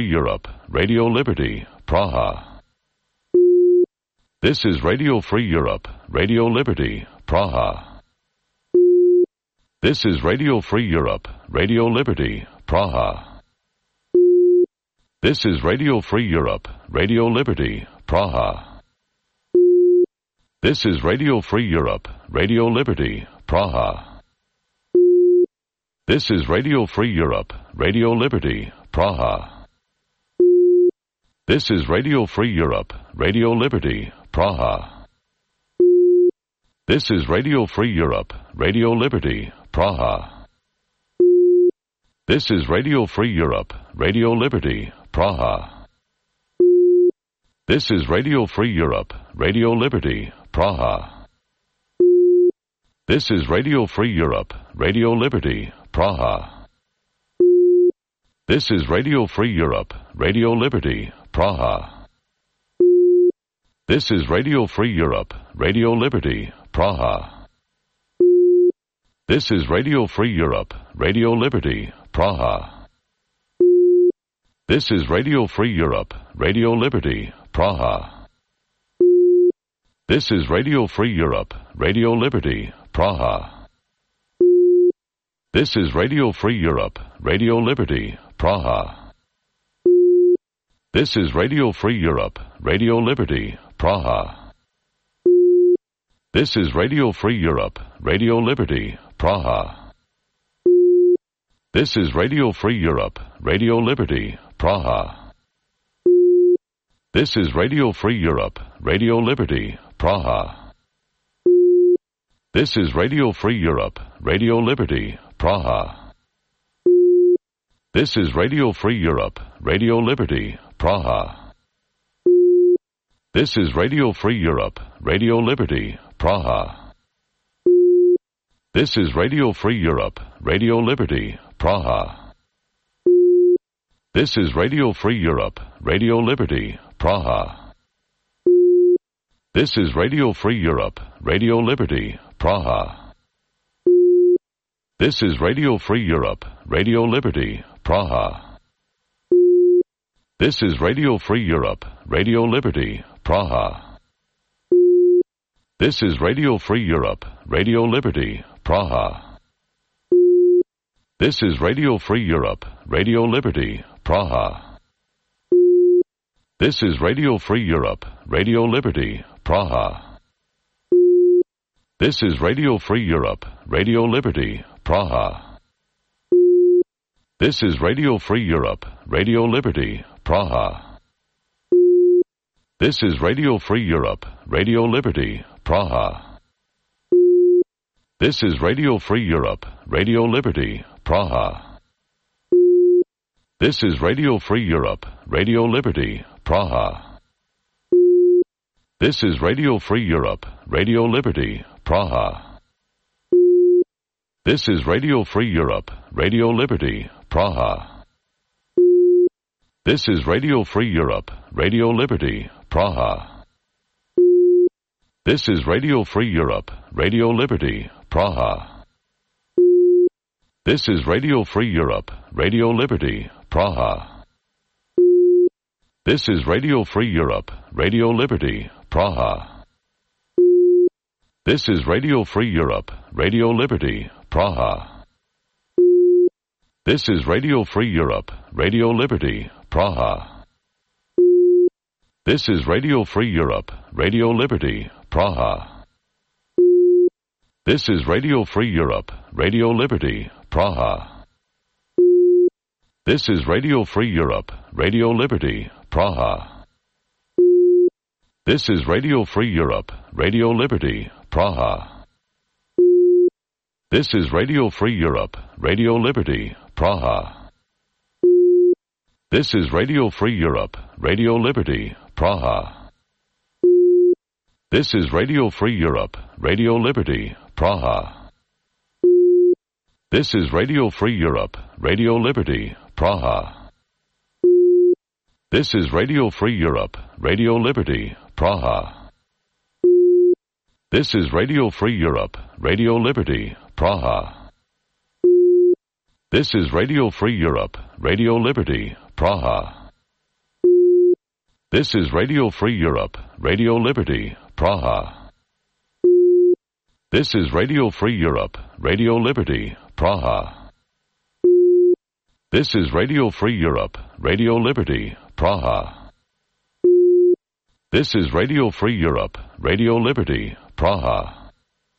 Free Europe, Radio Liberty, Praha. This is Radio Free Europe, Radio Liberty, Praha. This is Radio Free Europe, Radio Liberty, Praha. This is Radio Free Europe, Radio Liberty, Praha. This is Radio Free Europe, Radio Liberty, Praha. This is Radio Free Europe, Radio Liberty, Praha. This is Radio Free Europe, Radio Liberty, Praha. This is Radio Free Europe, Radio Liberty, Praha. This is Radio Free Europe, Radio Liberty, Praha. This is Radio Free Europe, Radio Liberty, Praha. This is Radio Free Europe, Radio Liberty, Praha. This is Radio Free Europe, Radio Liberty, Praha. This is Radio Free Europe, Radio Liberty, Praha. This is Radio Free Europe, Radio Liberty, Praha. This is Radio Free Europe, Radio Liberty, Praha. This is Radio Free Europe, Radio Liberty, Praha. This is Radio Free Europe, Radio Liberty, Praha. This is Radio Free Europe, Radio Liberty, Praha. This is Radio Free Europe, Radio Liberty, Praha. This is Radio Free Europe, Radio Liberty, Praha. This is Radio Free Europe, Radio Liberty, Praha. This is Radio Free Europe, Radio Liberty, Praha. This is Radio Free Europe, Radio Liberty, Praha. This is Radio Free Europe, Radio Liberty, Praha. This is Radio Free Europe, Radio Liberty, Praha. This is Radio Free Europe, Radio Liberty, Praha. This is Radio Free Europe, Radio Liberty, Praha. This is Radio Free Europe, Radio Liberty, Praha. This is Radio Free Europe, Radio Liberty, Praha. This is Radio Free Europe, Radio Liberty, Praha. This is Radio Free Europe, Radio Liberty, Praha. This is Radio Free Europe, Radio Liberty, Praha. This is Radio Free Europe, Radio Liberty, Praha. This is Radio Free Europe, Radio Liberty, Praha. This is Radio Free Europe, Radio Liberty, Praha. This is Radio Free Europe, Radio Liberty, Praha. This is Radio Free Europe, Radio Liberty, Praha. This is Radio Free Europe, Radio Liberty, Praha. This is Radio Free Europe, Radio Liberty, Praha. This is Radio Free Europe, Radio Liberty, Praha. This is Radio Free Europe, Radio Liberty, Praha. This is Radio Free Europe, Radio Liberty, Praha. This is Radio Free Europe, Radio Liberty, Praha. This is Radio Free Europe, Radio Liberty, Praha. This is Radio Free Europe, Radio Liberty, Praha. This is Radio Free Europe, Radio Liberty, Praha. This is Radio Free Europe, Radio Liberty, Praha. This is Radio Free Europe, Radio Liberty, Praha. This is Radio Free Europe, Radio Liberty, Praha. This is Radio Free Europe, Radio Liberty, Praha. This is Radio Free Europe, Radio Liberty, Praha. This is Radio Free Europe, Radio Liberty, Praha. This is Radio Free Europe, Radio Liberty, Praha. This is Radio Free Europe, Radio Liberty, Praha. This is Radio Free Europe, Radio Liberty, Praha. This is Radio Free Europe, Radio Liberty, Praha. This is Radio Free Europe, Radio Liberty, Praha. This is Radio Free Europe, Radio Liberty, Praha. This is Radio Free Europe, Radio Liberty, Praha. This is Radio Free Europe, Radio Liberty, Praha.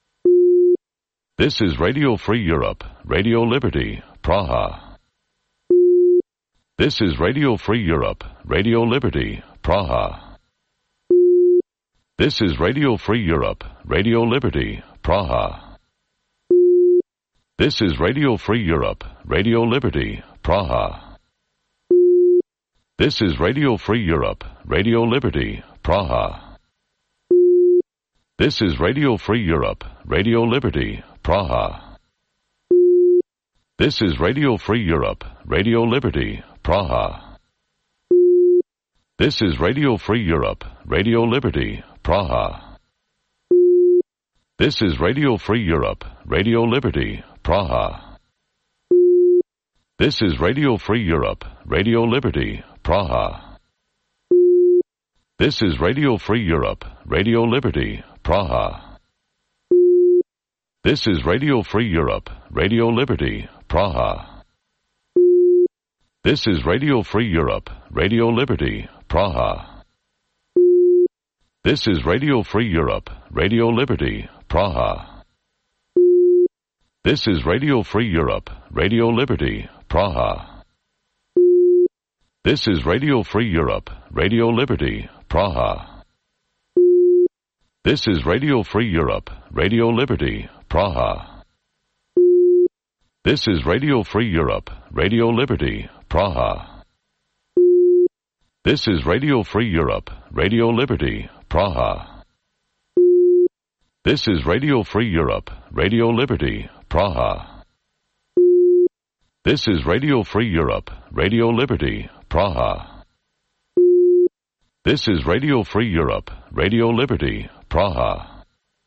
This is Radio Free Europe, Radio Liberty, Praha. This is Radio Free Europe, Radio Liberty, Praha. This is Radio Free Europe, Radio Liberty, Praha. This is Radio Free Europe, Radio Liberty, Praha. This is Radio Free Europe, Radio Liberty, Praha. This is Radio Free Europe, Radio Liberty, Praha. This is Radio Free Europe, Radio Liberty, Praha. This is Radio Free Europe, Radio Liberty, Praha. This is Radio Free Europe, Radio Liberty, Praha. This is Radio Free Europe, Radio Liberty, Praha. This is Radio Free Europe, Radio Liberty, Praha. This is Radio Free Europe, Radio Liberty, Praha. This is Radio Free Europe, Radio Liberty, Praha. This is Radio Free Europe, Radio Liberty, Praha. This is Radio Free Europe, Radio Liberty, Praha. This is Radio Free Europe, Radio Liberty, Praha. This is Radio Free Europe, Radio Liberty, Praha. This is Radio Free Europe, Radio Liberty, Praha. This is Radio Free Europe, Radio Liberty, Praha. This is Radio Free Europe, Radio Liberty, Praha. This is Radio Free Europe, Radio Liberty, Praha. This is Radio Free Europe, Radio Liberty, Praha.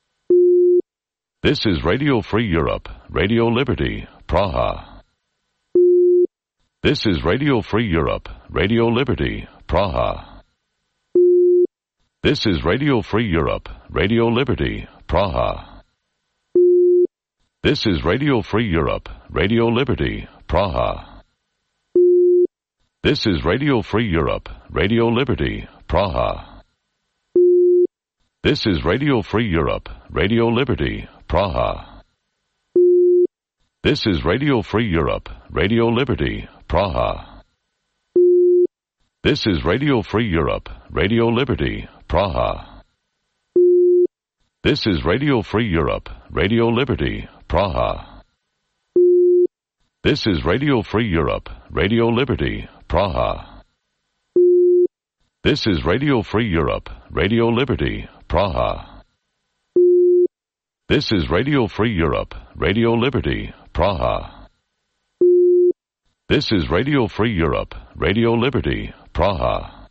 This is Radio Free Europe, Radio Liberty, Praha. This is Radio Free Europe, Radio Liberty, Praha. This is Radio Free Europe, Radio Liberty, Praha. This is Radio Free Europe, Radio Liberty, Praha. This is Radio Free Europe, Radio Liberty, Praha. This is Radio Free Europe, Radio Liberty, Praha. This is Radio Free Europe, Radio Liberty, Praha. This is Radio Free Europe, Radio Liberty, Praha. This is Radio Free Europe, Radio Liberty, Praha. This is Radio Free Europe, Radio Liberty, Praha. This is Radio Free Europe, Radio Liberty, Praha. This is Radio Free Europe, Radio Liberty, Praha. This is Radio Free Europe, Radio Liberty, Praha.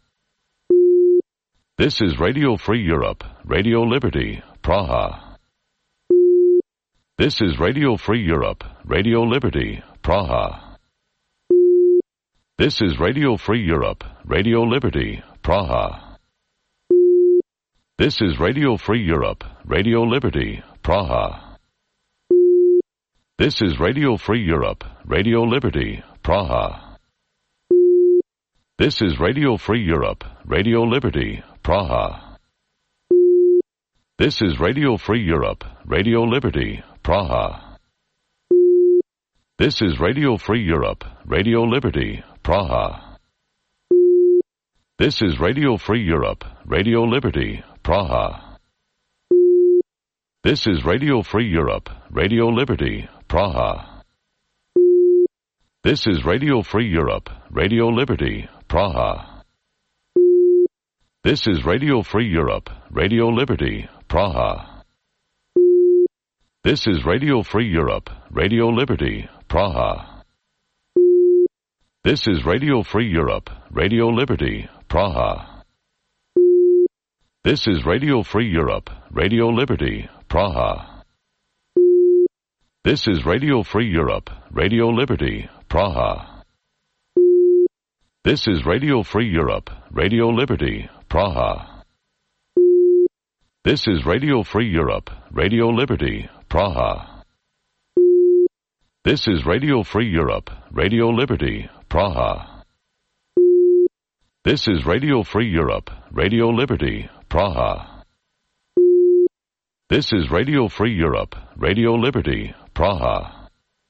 This is Radio Free Europe, Radio Liberty, Praha. This is Radio Free Europe, Radio Liberty, Praha. This is Radio Free Europe, Radio Liberty, Praha. This is Radio Free Europe, Radio Liberty, Praha. This is Radio Free Europe, Radio Liberty, Praha. This is Radio Free Europe, Radio Liberty, Praha. This is Radio Free Europe, Radio Liberty, Praha. This is Radio Free Europe, Radio Liberty, Praha. This is Radio Free Europe, Radio Liberty, Praha. This is Radio Free Europe, Radio Liberty, Praha. This is Radio Free Europe, Radio Liberty, Praha. This is Radio Free Europe, Radio Liberty, Praha. This is Radio Free Europe, Radio Liberty, Praha. This is Radio Free Europe, Radio Liberty, Praha. This is Radio Free Europe, Radio Liberty, Praha. This is Radio Free Europe, Radio Liberty, Praha. This is Radio Free Europe, Radio Liberty, Praha. This is Radio Free Europe, Radio Liberty, Praha. This is Radio Free Europe, Radio Liberty, Praha. This is Radio Free Europe, Radio Liberty, Praha. This is Radio Free Europe, Radio Liberty, Praha.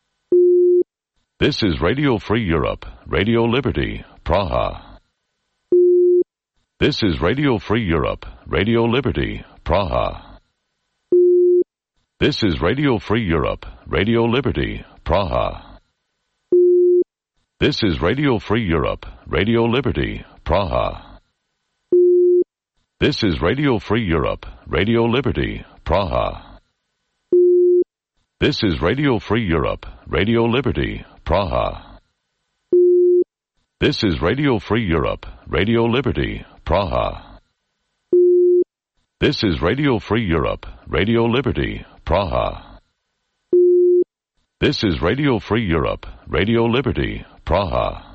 This is Radio Free Europe, Radio Liberty, Praha. This is Radio Free Europe, Radio Liberty, Praha. This is Radio Free Europe, Radio Liberty, Praha. This is Radio Free Europe, Radio Liberty, Praha. This is Radio Free Europe, Radio Liberty, Praha. This is Radio Free Europe, Radio Liberty, Praha. This is Radio Free Europe, Radio Liberty, Praha. This is Radio Free Europe, Radio Liberty, Praha. This is Radio Free Europe, Radio Liberty, Praha.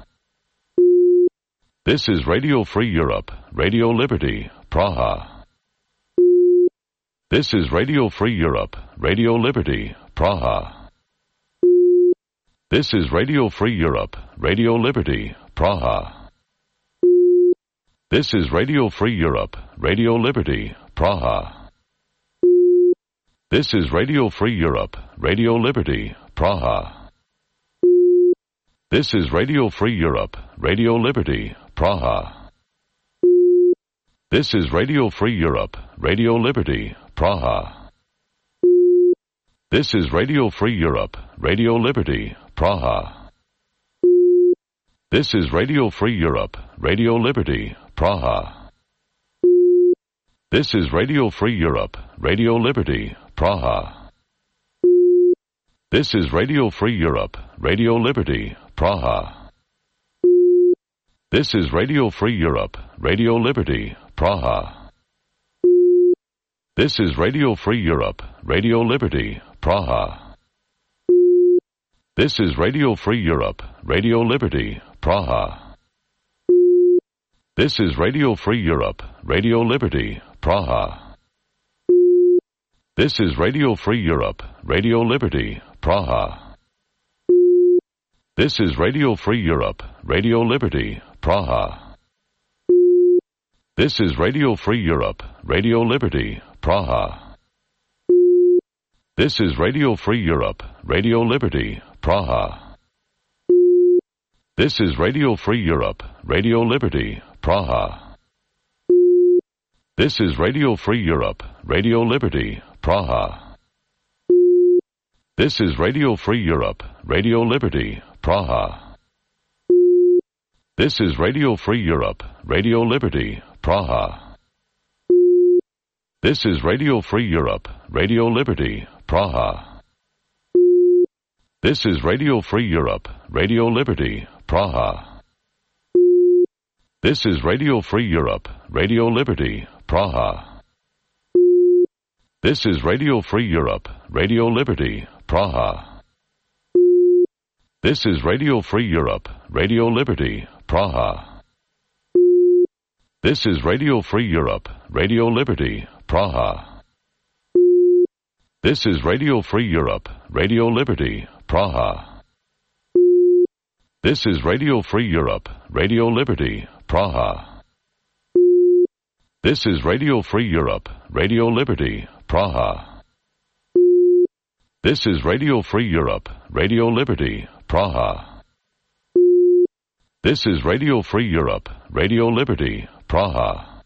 This is Radio Free Europe, Radio Liberty, Praha. This is Radio Free Europe, Radio Liberty, Praha. This is Radio Free Europe, Radio Liberty, Praha. This is Radio Free Europe, Radio Liberty, Praha. This is Radio Free Europe, Radio Liberty, Praha. This is Radio Free Europe, Radio Liberty, Praha. This is Radio Free Europe, Radio Liberty, Praha. This is Radio Free Europe, Radio Liberty, Praha. This is Radio Free Europe, Radio Liberty, Praha. This is Radio Free Europe, Radio Liberty, Praha. This is Radio Free Europe, Radio Liberty, Praha. This is Radio Free Europe, Radio Liberty, Praha. This is Radio Free Europe, Radio Liberty, Praha. This is Radio Free Europe, Radio Liberty, Praha. This is Radio Free Europe, Radio Liberty, Praha. This is Radio Free Europe, Radio Liberty, Praha. This is Radio Free Europe, Radio Liberty, Praha. This is Radio Free Europe, Radio Liberty, Praha. This is Radio Free Europe, Radio Liberty, Praha. This is Radio Free Europe, Radio Liberty, Praha. This is Radio Free Europe, Radio Liberty, Praha. This is Radio Free Europe, Radio Liberty, Praha. This is Radio Free Europe, Radio Liberty, Praha. This is Radio Free Europe, Radio Liberty, Praha. This is Radio Free Europe, Radio Liberty, Praha. This is Radio Free Europe, Radio Liberty, Praha. This is Radio Free Europe, Radio Liberty, Praha. This is Radio Free Europe, Radio Liberty, Praha. This is Radio Free Europe, Radio Liberty, Praha. This is Radio Free Europe, Radio Liberty, Praha. This is Radio Free Europe, Radio Liberty, Praha. This is Radio Free Europe, Radio Liberty, Praha. This is Radio Free Europe, Radio Liberty, Praha. This is Radio Free Europe, Radio Liberty, Praha.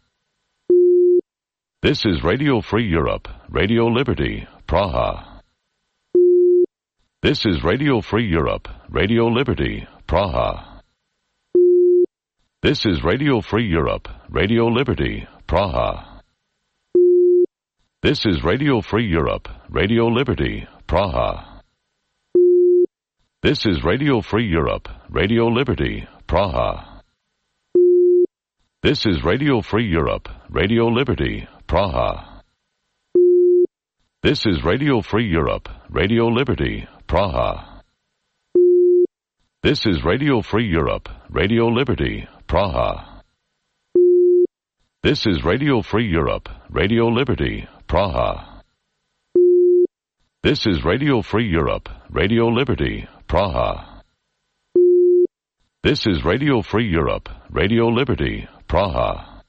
This is Radio Free Europe, Radio Liberty, Praha. This is Radio Free Europe, Radio Liberty, Praha. This is Radio Free Europe, Radio Liberty, Praha. This is Radio Free Europe, Radio Liberty, Praha. This is Radio Free Europe, Radio Liberty, Praha. This is Radio Free Europe, Radio Liberty, Praha. This is Radio Free Europe, Radio Liberty, Praha. This is Radio Free Europe, Radio Liberty, Praha. This is Radio Free Europe, Radio Liberty, Praha. This is Radio Free Europe, Radio Liberty, Praha. This is Radio Free Europe, Radio Liberty, Praha.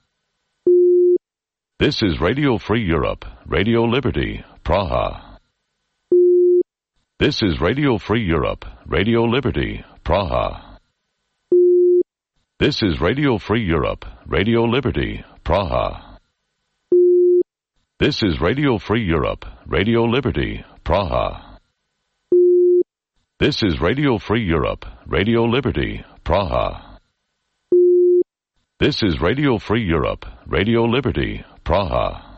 This is Radio Free Europe, Radio Liberty, Praha. This is Radio Free Europe, Radio Liberty, Praha. This is Radio Free Europe, Radio Liberty, Praha. This is Radio Free Europe, Radio Liberty, Praha. This is Radio Free Europe, Radio Liberty, Praha. This is Radio Free Europe, Radio Liberty, Praha.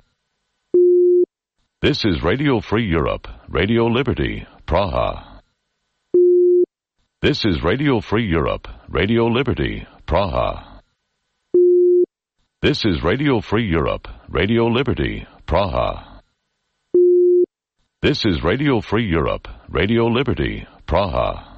This is Radio Free Europe, Radio Liberty, Praha. This is Radio Free Europe, Radio Liberty, Praha. This is Radio Free Europe, Radio Liberty, Praha. This is Radio Free Europe, Radio Liberty, Praha.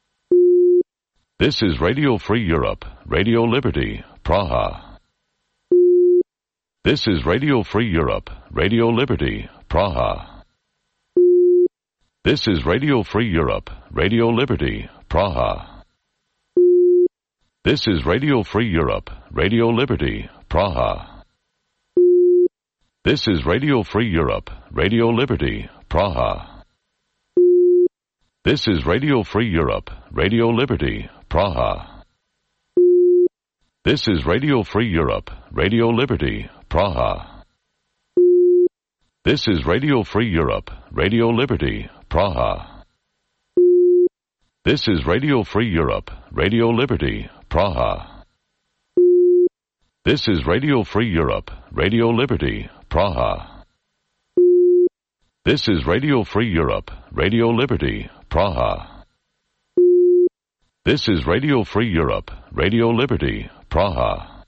This is Radio Free Europe, Radio Liberty, Praha. This is Radio Free Europe, Radio Liberty, Praha. This is Radio Free Europe, Radio Liberty, Praha. This is Radio Free Europe, Radio Liberty, Praha. This is Radio Free Europe, Radio Liberty, Praha. This is Radio Free Europe, Radio Liberty, Praha. This is Radio Free Europe, Radio Liberty, Praha. This is Radio Free Europe, Radio Liberty, Praha. This is Radio Free Europe, Radio Liberty, Praha. This is Radio Free Europe, Radio Liberty, Praha. This is Radio Free Europe, Radio Liberty, Praha. This is Radio Free Europe, Radio Liberty, Praha.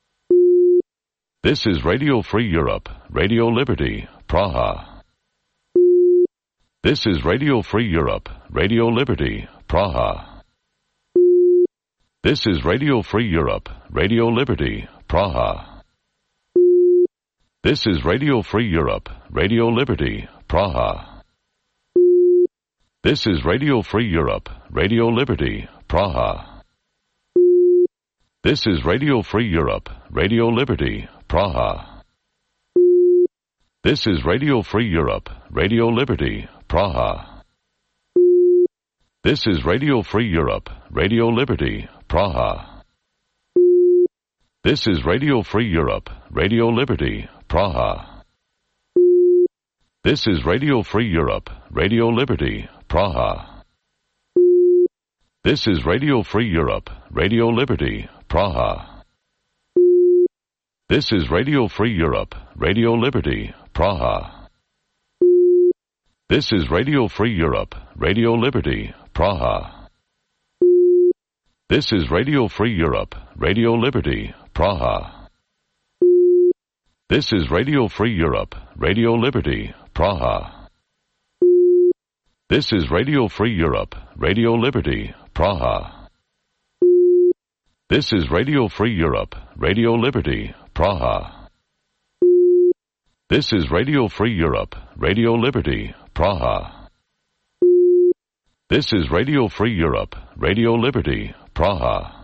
This is Radio Free Europe, Radio Liberty, Praha. This is Radio Free Europe, Radio Liberty, Praha. This is Radio Free Europe, Radio Liberty, Praha. This is Radio Free Europe, Radio Liberty, Praha. This is Radio Free Europe, Radio Liberty, Praha. This is Radio Free Europe, Radio Liberty, Praha. This is Radio Free Europe, Radio Liberty, Praha. This is Radio Free Europe, Radio Liberty, Praha. This is Radio Free Europe, Radio Liberty, Praha. This is Radio Free Europe, Radio Liberty, Praha. This is Radio Free Europe, Radio Liberty, Praha. This is Radio Free Europe, Radio Liberty, Praha. This is Radio Free Europe, Radio Liberty, Praha. This is Radio Free Europe, Radio Liberty, Praha. This is Radio Free Europe, Radio Liberty, Praha. This is Radio Free Europe, Radio Liberty, Praha. This is Radio Free Europe, Radio Liberty, Praha. This is Radio Free Europe, Radio Liberty, Praha. This is Radio Free Europe, Radio Liberty, Praha.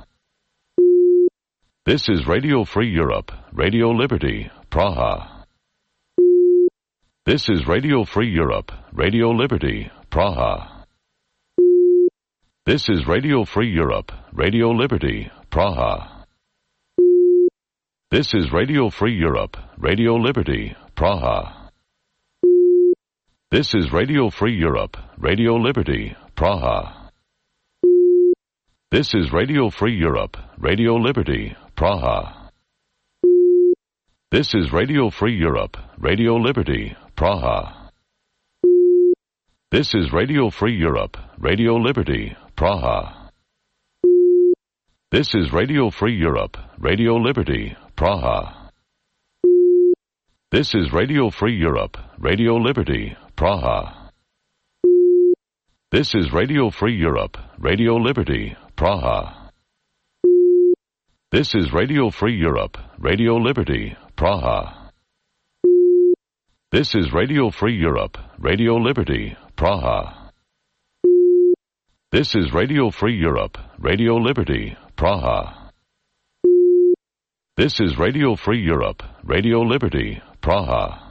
This is Radio Free Europe, Radio Liberty, Praha. This is Radio Free Europe, Radio Liberty, Praha. This is Radio Free Europe, Radio Liberty, Praha. This is Radio Free Europe, Radio Liberty, Praha. This is Radio Free Europe, Radio Liberty, Praha. This is Radio Free Europe, Radio Liberty, Praha. This is Radio Free Europe, Radio Liberty, Praha. This is Radio Free Europe, Radio Liberty, Praha. This is Radio Free Europe, Radio Liberty, Praha. This is Radio Free Europe, Radio Liberty, Praha. This is Radio Free Europe, Radio Liberty, Praha. This is Radio Free Europe, Radio Liberty, Praha. This is Radio Free Europe, Radio Liberty, Praha. This is Radio Free Europe, Radio Liberty, Praha. This is Radio Free Europe, Radio Liberty, Praha.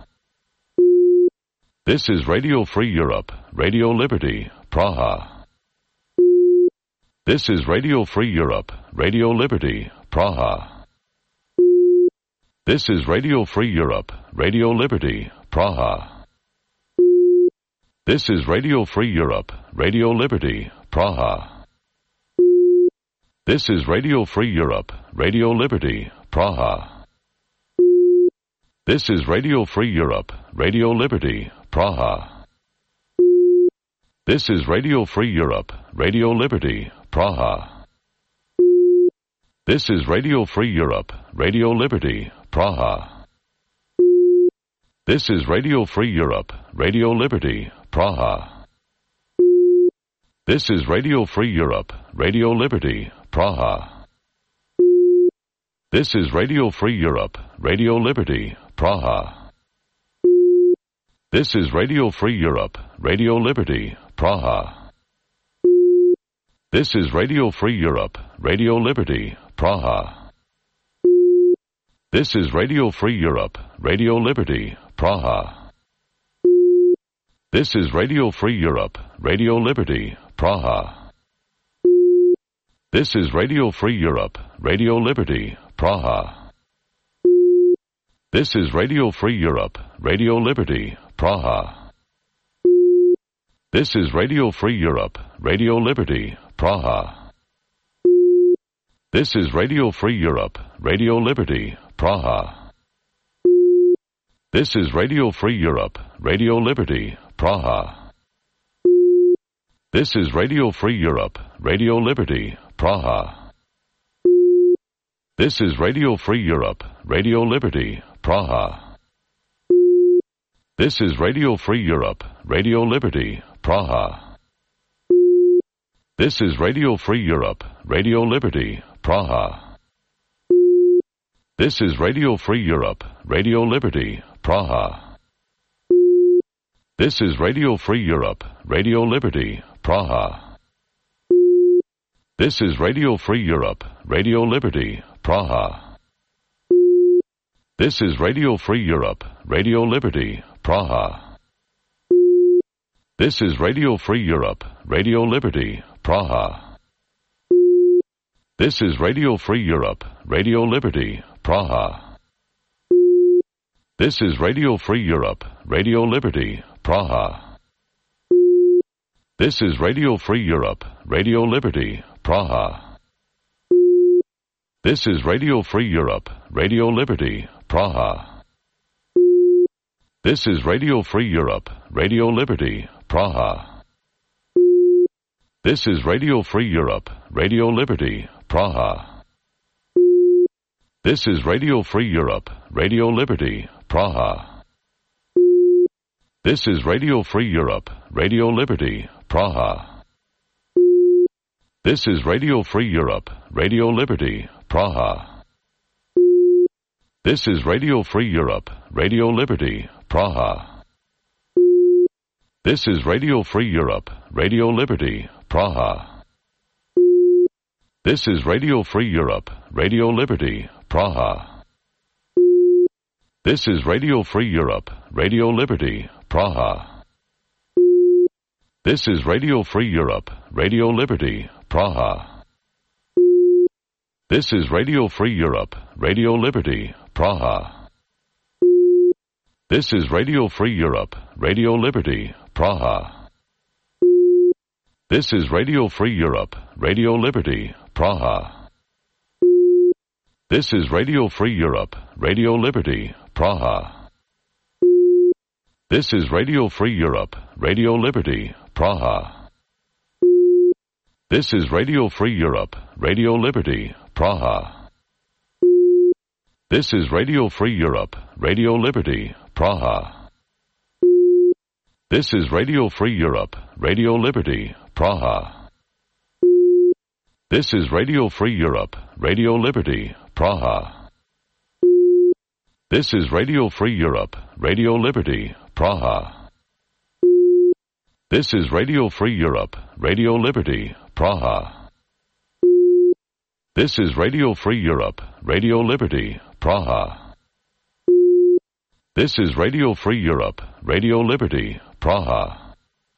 This is Radio Free Europe, Radio Liberty, Praha. This is Radio Free Europe, Radio Liberty, Praha. This is Radio Free Europe, Radio Liberty, Praha. This is Radio Free Europe, Radio Liberty, Praha. This is Radio Free Europe, Radio Liberty, Praha. This is Radio Free Europe, Radio Liberty, Praha. This is Radio Free Europe, Radio Liberty, Praha. This is Radio Free Europe, Radio Liberty, Praha. This is Radio Free Europe, Radio Liberty, Praha. This is Radio Free Europe, Radio Liberty, Praha. This is Radio Free Europe, Radio Liberty, Praha. This is Radio Free Europe, Radio Liberty, Praha. This is Radio Free Europe, Radio Liberty, Praha. This is Radio Free Europe, Radio Liberty, Praha. This is Radio Free Europe, Radio Liberty, Praha. This is Radio Free Europe, Radio Liberty, Praha. This is Radio Free Europe, Radio Liberty, Praha. This is Radio Free Europe, Radio Liberty, Praha. This is Radio Free Europe, Radio Liberty, Praha. This is Radio Free Europe, Radio Liberty, Praha. This is Radio Free Europe, Radio Liberty, Praha. This is Radio Free Europe, Radio Liberty, Praha. This is Radio Free Europe, Radio Liberty, Praha. This is Radio Free Europe, Radio Liberty, Praha. This is Radio Free Europe, Radio Liberty, Praha. This is Radio Free Europe, Radio Liberty, Praha. This is Radio Free Europe, Radio Liberty, Praha. This is Radio Free Europe, Radio Liberty, Praha. This is Radio Free Europe, Radio Liberty, Praha. This is Radio Free Europe, Radio Liberty, Praha. This is Radio Free Europe, Radio Liberty, Praha. This is Radio Free Europe, Radio Liberty, Praha. This is Radio Free Europe, Radio Liberty, Praha. This is Radio Free Europe, Radio Liberty, Praha. This is Radio Free Europe, Radio Liberty, Praha. This is Radio Free Europe, Radio Liberty, Praha. This is Radio Free Europe, Radio Liberty, Praha. This is Radio Free Europe, Radio Liberty, Praha. This is Radio Free Europe, Radio Liberty, Praha. This is Radio Free Europe, Radio Liberty, Praha. This is Radio Free Europe, Radio Liberty, Praha. This is Radio Free Europe, Radio Liberty, Praha. This is Radio Free Europe, Radio Liberty, Praha. This is Radio Free Europe, Radio Liberty, Praha. This is Radio Free Europe, Radio Liberty, Praha. This is Radio Free Europe, Radio Liberty, Praha. This is Radio Free Europe, Radio Liberty, Praha. This is Radio Free Europe, Radio Liberty, Praha. This is Radio Free Europe, Radio Liberty, Praha. This is Radio Free Europe, Radio Liberty, Praha. This is Radio Free Europe, Radio Liberty, Praha. This is Radio Free Europe, Radio Liberty, Praha. This is Radio Free Europe, Radio Liberty, Praha. This is Radio Free Europe, Radio Liberty, Praha. This is Radio Free Europe, Radio Liberty, Praha. This is Radio Free Europe, Radio Liberty, Praha.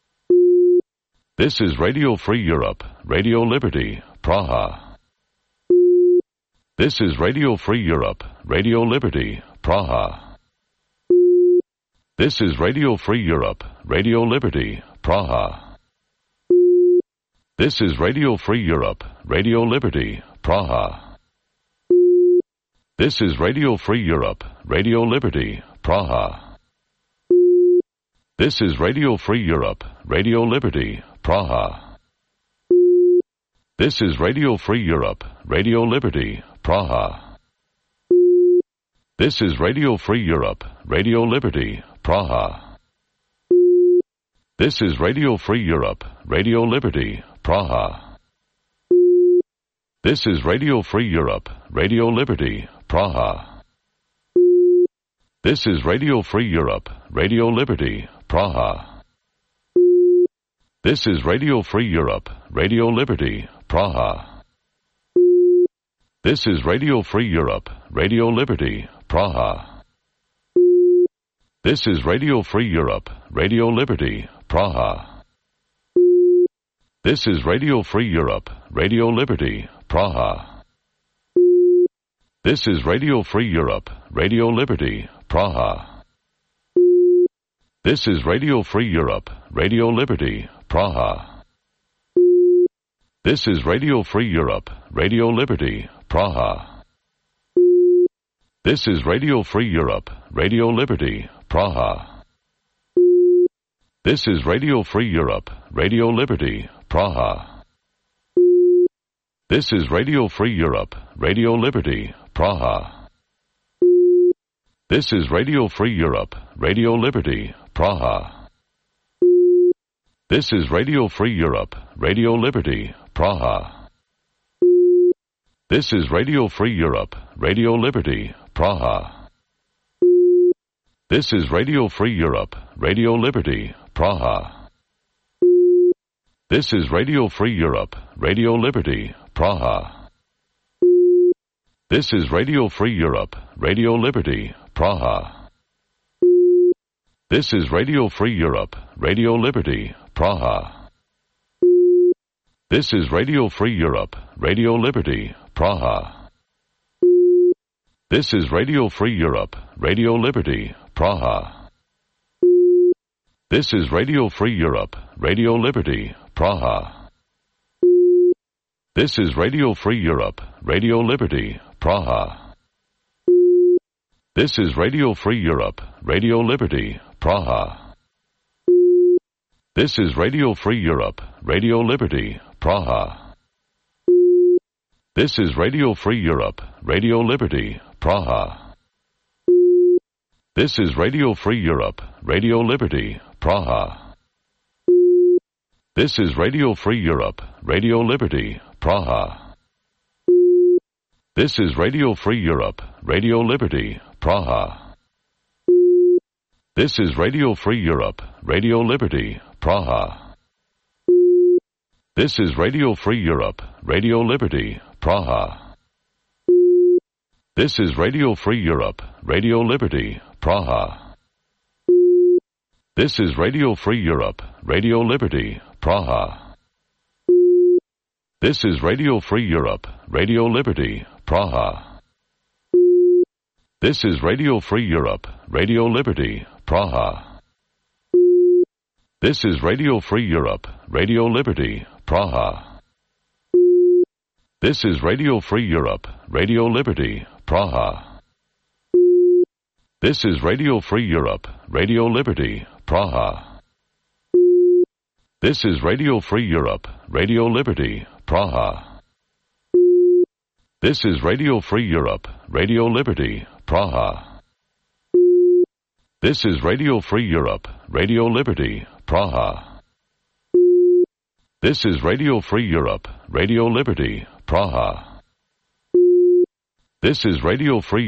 This is Radio Free Europe, Radio Liberty, Praha. This is Radio Free Europe, Radio Liberty, Praha. This is Radio Free Europe, Radio Liberty, Praha. This is Radio Free Europe, Radio Liberty, Praha. This is Radio Free Europe, Radio Liberty, Praha. This is Radio Free Europe, Radio Liberty, Praha. This is Radio Free Europe, Radio Liberty, Praha. This is Radio Free Europe, Radio Liberty, Praha. This is Radio Free Europe, Radio Liberty, Praha. This is Radio Free Europe, Radio Liberty, Praha. This is Radio Free Europe, Radio Liberty, Praha. This is Radio Free Europe, Radio Liberty, Praha. This is Radio Free Europe, Radio Liberty, Praha. This is Radio Free Europe, Radio Liberty, Praha. This is Radio Free Europe, Radio Liberty, Praha. This is Radio Free Europe, Radio Liberty, Praha. This is Radio Free Europe, Radio Liberty, Praha. This is Radio Free Europe, Radio Liberty, Praha. This is Radio Free Europe, Radio Liberty, Praha. This is Radio Free Europe, Radio Liberty, Praha. This is Radio Free Europe, Radio Liberty, Praha. This is Radio Free Europe, Radio Liberty, Praha. This is Radio Free Europe, Radio Liberty, Praha. This is Radio Free Europe, Radio Liberty, Praha. This is Radio Free Europe, Radio Liberty, Praha. This is Radio Free Europe, Radio Liberty, Praha. This is Radio Free Europe, Radio Liberty, Praha. This is Radio Free Europe, Radio Liberty, Praha. This is Radio Free Europe, Radio Liberty, Praha. This is Radio Free Europe, Radio Liberty, Praha. This is Radio Free Europe, Radio Liberty, Praha. This is Radio Free Europe, Radio Liberty, Praha. This is Radio Free Europe, Radio Liberty, Praha. This is Radio Free Europe, Radio Liberty, Praha. This is Radio Free Europe, Radio Liberty, Praha. This is Radio Free Europe, Radio Liberty, Praha. This is Radio Free Europe, Radio Liberty, Praha. This is Radio Free Europe, Radio Liberty, Praha. This is Radio Free Europe, Radio Liberty, Praha. This is Radio Free Europe, Radio Liberty, Praha. This is Radio Free Europe, Radio Liberty, Praha. This is Radio Free Europe, Radio Liberty, Praha. This is Radio Free Europe, Radio Liberty, Praha. This is Radio Free Europe, Radio Liberty, Praha. This is Radio Free Europe, Radio Liberty, Praha. This is Radio Free Europe, Radio Liberty, Praha. This is Radio Free Europe, Radio Liberty, Praha. This is Radio Free Europe, Radio Liberty, Praha. This is Radio Free Europe, Radio Liberty, Praha. This is Radio Free Europe, Radio Liberty, Praha. This is Radio Free Europe, Radio Liberty, Praha. This is Radio Free